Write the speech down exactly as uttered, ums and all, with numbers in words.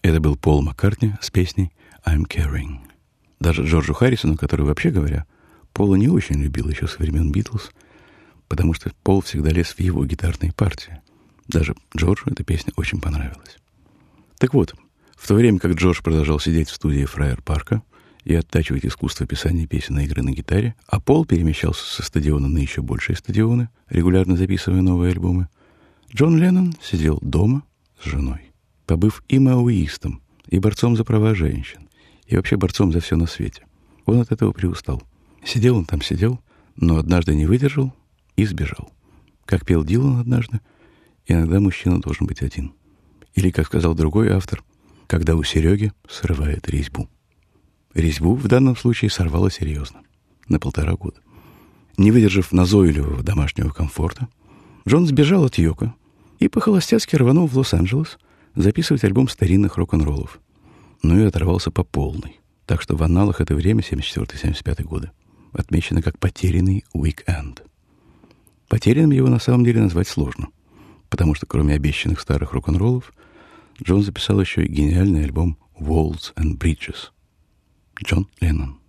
Это был Пол Маккартни с песней «I'm Carrying». Даже Джорджу Харрисону, который, вообще говоря, Пола не очень любил еще со времен «Битлз», потому что Пол всегда лез в его гитарные партии. Даже Джорджу эта песня очень понравилась. Так вот, в то время как Джордж продолжал сидеть в студии Фраер-парка и оттачивать искусство писания песен и игры на гитаре, а Пол перемещался со стадиона на еще большие стадионы, регулярно записывая новые альбомы, Джон Леннон сидел дома с женой, побыв и маоистом, и борцом за права женщин, и вообще борцом за все на свете. Он от этого приустал. Сидел он там, сидел, но однажды не выдержал и сбежал. Как пел Дилан однажды, иногда мужчина должен быть один. Или, как сказал другой автор, когда у Сереги срывает резьбу. Резьбу в данном случае сорвало серьезно, на полтора года. Не выдержав назойливого домашнего комфорта, Джон сбежал от Йоко и по-холостяцки рванул в Лос-Анджелес записывать альбом старинных рок-н-роллов. Ну и оторвался по полной. Так что в анналах это время, семьдесят четвёртый — семьдесят пятый годы, отмечено как потерянный уик-энд. Потерянным его на самом деле назвать сложно, потому что кроме обещанных старых рок-н-роллов Джон записал еще и гениальный альбом «Walls and Bridges». Джон Леннон.